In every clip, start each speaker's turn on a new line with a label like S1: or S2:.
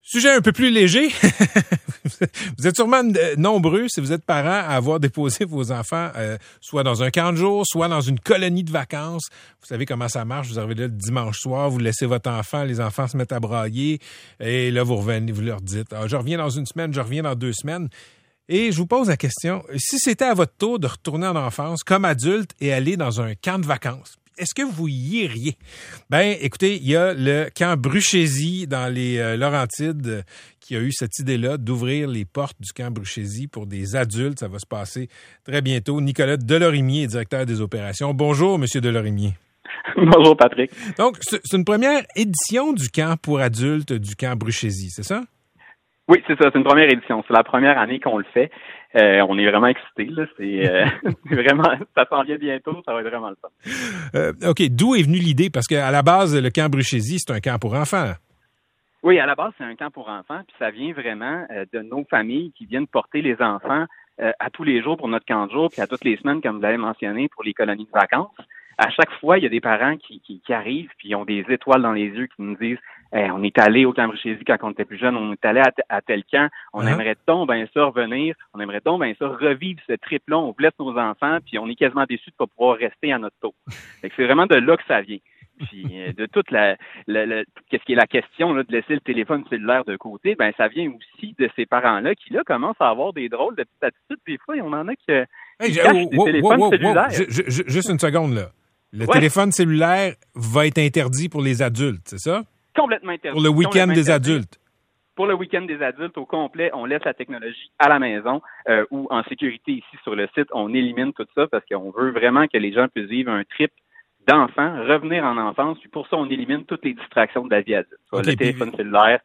S1: Sujet un peu plus léger. Vous êtes sûrement nombreux, si vous êtes parents, à avoir déposé vos enfants soit dans un camp de jour, soit dans une colonie de vacances. Vous savez comment ça marche. Vous arrivez là le dimanche soir, vous laissez votre enfant, les enfants se mettent à brailler, et là, vous revenez, vous leur dites « je reviens dans une semaine, je reviens dans 2 semaines ». Et je vous pose la question, si c'était à votre tour de retourner en enfance comme adulte et aller dans un camp de vacances, est-ce que vous y iriez? Ben, écoutez, il y a le camp Bruchésie dans les Laurentides qui a eu cette idée-là d'ouvrir les portes du camp Bruchésie pour des adultes. Ça va se passer très bientôt. Nicolas Delorimier est directeur des opérations. Bonjour, Monsieur Delorimier.
S2: Bonjour, Patrick.
S1: Donc, c'est une première édition du camp pour adultes du camp Bruchésie, c'est ça?
S2: Oui, c'est ça. C'est une première édition. C'est la première année qu'on le fait. On est vraiment excités, là. C'est vraiment, ça s'en vient bientôt. Ça va être vraiment le fun.
S1: OK. D'où est venue l'idée? Parce qu'à la base, le camp Bruchésie, c'est un camp pour enfants.
S2: Oui, à la base, c'est un camp pour enfants. Puis ça vient vraiment de nos familles qui viennent porter les enfants à tous les jours pour notre camp de jour, puis à toutes les semaines, comme vous l'avez mentionné, pour les colonies de vacances. À chaque fois, il y a des parents qui arrivent, puis ils ont des étoiles dans les yeux qui nous disent on est allé au camp Bruchésie quand on était plus jeune, on est allé à tel camp, on aimerait donc bien ça revenir, on aimerait donc bien ça revivre ce trip-là, on blesse nos enfants, puis on est quasiment déçus de ne pas pouvoir rester à notre tour. Fait que c'est vraiment de là que ça vient. Puis de toute qu'est-ce qui est la question là, de laisser le téléphone cellulaire de côté, ben ça vient aussi de ces parents-là qui là commencent à avoir des drôles de petites attitudes. Des fois, on en a qui cachent des téléphones cellulaires.
S1: Juste une seconde là. Le téléphone cellulaire va être interdit pour les adultes, c'est ça?
S2: Complètement interdit.
S1: Pour le week-end des adultes.
S2: Pour le week-end des adultes au complet, on laisse la technologie à la maison ou en sécurité ici sur le site. On élimine tout ça parce qu'on veut vraiment que les gens puissent vivre un trip d'enfants, revenir en enfance. Puis pour ça, on élimine toutes les distractions de la vie adulte. Okay, le téléphone cellulaire.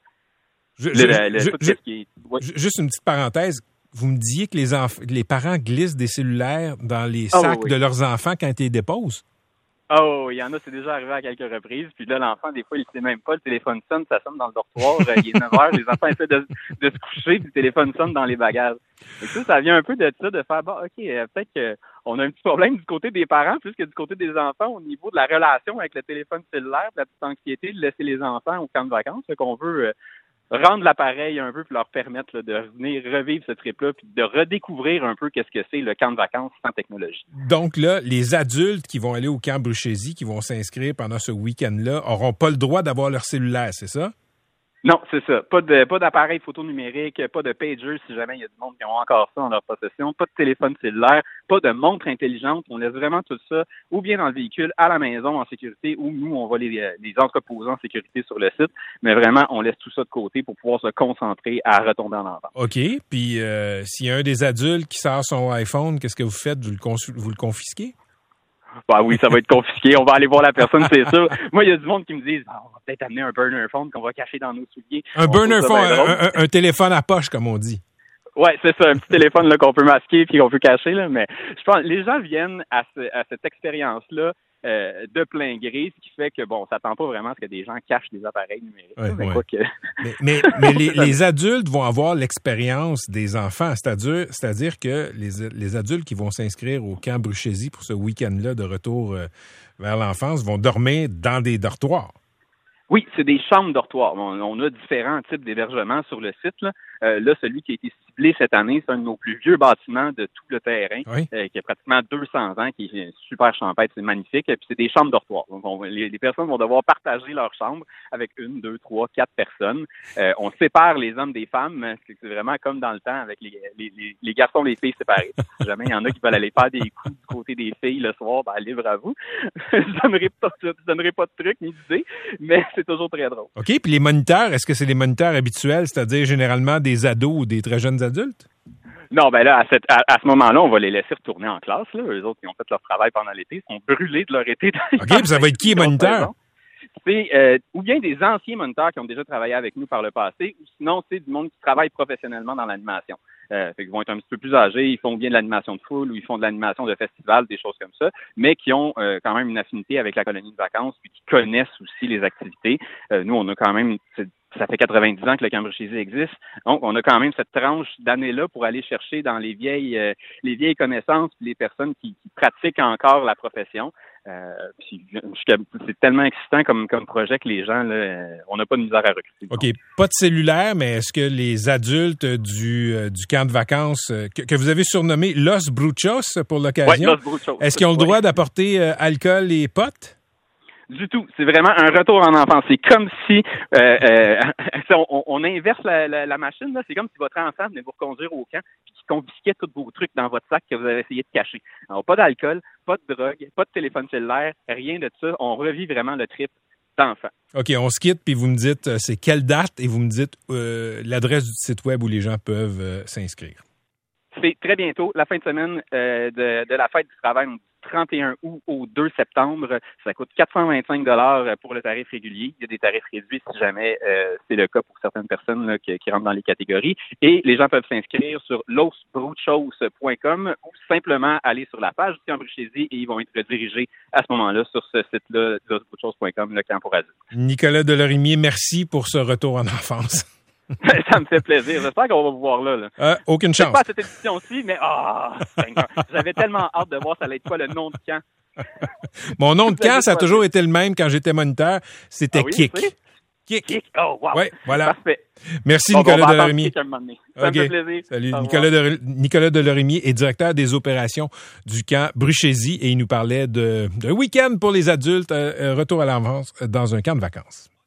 S1: Juste une petite parenthèse. Vous me disiez que les parents glissent des cellulaires dans les sacs de leurs enfants quand ils les déposent?
S2: Oh, il y en a, c'est déjà arrivé à quelques reprises. Puis là, l'enfant, des fois, il ne sait même pas. Le téléphone sonne, ça sonne dans le dortoir. Il est 9 heures, les enfants essaient de se coucher, puis le téléphone sonne dans les bagages. Et ça vient un peu de ça, de faire, peut-être qu'on a un petit problème du côté des parents plus que du côté des enfants au niveau de la relation avec le téléphone cellulaire, de la petite anxiété de laisser les enfants au camp de vacances. Fait qu'on veut rendre l'appareil un peu pour leur permettre de venir revivre ce trip-là puis de redécouvrir un peu qu'est-ce que c'est le camp de vacances sans technologie.
S1: Donc là, les adultes qui vont aller au camp Bruchésie, qui vont s'inscrire pendant ce week-end-là, n'auront pas le droit d'avoir leur cellulaire, c'est ça?
S2: Non, c'est ça. Pas d'appareil photo numérique, pas de pager si jamais il y a du monde qui ont encore ça en leur possession, pas de téléphone cellulaire, pas de montre intelligente. On laisse vraiment tout ça ou bien dans le véhicule, à la maison en sécurité, ou nous, on va les entreposer en sécurité sur le site. Mais vraiment, on laisse tout ça de côté pour pouvoir se concentrer à retomber en enfance.
S1: OK. Puis s'il y a un des adultes qui sort son iPhone, qu'est-ce que vous faites? Vous le confisquez?
S2: Bah oui, ça va être confisqué. On va aller voir la personne, c'est sûr. Moi, il y a du monde qui me dit on va peut-être amener un burner phone qu'on va cacher dans nos souliers.
S1: Un burner phone, un téléphone à poche, comme on dit.
S2: Ouais, c'est ça, un petit téléphone là qu'on peut masquer puis qu'on peut cacher là. Mais je pense les gens viennent à cette expérience-là de plein gré, ce qui fait que bon, ça tend pas vraiment à ce que des gens cachent des appareils numériques.
S1: Mais les adultes vont avoir l'expérience des enfants, c'est-à-dire que les adultes qui vont s'inscrire au camp Bruchésie pour ce week-end-là de retour vers l'enfance vont dormir dans des dortoirs.
S2: Oui, c'est des chambres dortoirs. On a différents types d'hébergements sur le site. Là, celui qui a été ciblé cette année, c'est un de nos plus vieux bâtiments de tout le terrain, qui a pratiquement 200 ans, qui est super champêtre, c'est magnifique. Et puis, c'est des chambres dortoirs. Donc, les personnes vont devoir partager leur chambre avec 1, 2, 3, 4 personnes. On sépare les hommes des femmes. C'est vraiment comme dans le temps avec les garçons et les filles séparés. Si jamais il y en a qui veulent aller faire des coups du côté des filles le soir, libre à vous. Je donnerai pas de trucs ni d'idées, mais c'est toujours très drôle.
S1: OK, puis les moniteurs, est-ce que c'est des moniteurs habituels, c'est-à-dire généralement des ados ou des très jeunes adultes?
S2: Non, ben là, à ce moment-là, on va les laisser retourner en classe. Là. Eux autres, qui ont fait leur travail pendant l'été, sont brûlés de leur été.
S1: OK, puis ça va être qui les moniteurs?
S2: C'est ou bien des anciens moniteurs qui ont déjà travaillé avec nous par le passé, ou sinon, c'est du monde qui travaille professionnellement dans l'animation. Fait qu'ils vont être un petit peu plus âgés, ils font bien de l'animation de foule ou ils font de l'animation de festival, des choses comme ça, mais qui ont quand même une affinité avec la colonie de vacances puis qui connaissent aussi les activités. Nous, on a quand même ça fait 90 ans que le camp Bruchésie existe. Donc, on a quand même cette tranche d'années-là pour aller chercher dans les vieilles connaissances, puis les personnes qui pratiquent encore la profession. Puis c'est tellement excitant comme projet que les gens, là, on n'a pas de misère à recruter.
S1: OK. Pas de cellulaire, mais est-ce que les adultes du camp de vacances que vous avez surnommé Los Bruchos pour l'occasion,
S2: Los Bruchos,
S1: est-ce qu'ils ont le droit d'apporter alcool et potes?
S2: Du tout. C'est vraiment un retour en enfance. C'est comme si on inverse la machine. Là. C'est comme si votre enfant venait vous reconduire au camp et qu'il confisquait tous vos trucs dans votre sac que vous avez essayé de cacher. Alors, pas d'alcool, pas de drogue, pas de téléphone cellulaire, rien de ça. On revit vraiment le trip d'enfant.
S1: OK, on se quitte, puis vous me dites c'est quelle date et vous me dites l'adresse du site web où les gens peuvent s'inscrire.
S2: C'est très bientôt, la fin de semaine de la fête du travail, du 31 août au 2 septembre. Ça coûte 425 $ pour le tarif régulier. Il y a des tarifs réduits si jamais c'est le cas pour certaines personnes là, qui rentrent dans les catégories. Et les gens peuvent s'inscrire sur losbruchos.com ou simplement aller sur la page du camp Bruchésie et ils vont être redirigés à ce moment-là sur ce site-là, losbruchos.com, le camp pour adultes.
S1: Nicolas Delorimier, merci pour ce retour en enfance.
S2: Ça me fait plaisir. J'espère qu'on va vous voir là.
S1: Aucune chance.
S2: Pas à cette édition-ci, mais j'avais tellement hâte de voir ça allait être quoi le nom de camp.
S1: Mon nom de camp, ça a toujours été le même quand j'étais moniteur. C'était Kick.
S2: Kick. Oh, wow.
S1: Oui, voilà.
S2: Parfait.
S1: Merci, Nicolas Delorimier.
S2: Ça me fait plaisir.
S1: Salut. Nicolas Delorimier est directeur des opérations du camp Bruchésie et il nous parlait d'un week-end pour les adultes, retour à l'enfance dans un camp de vacances.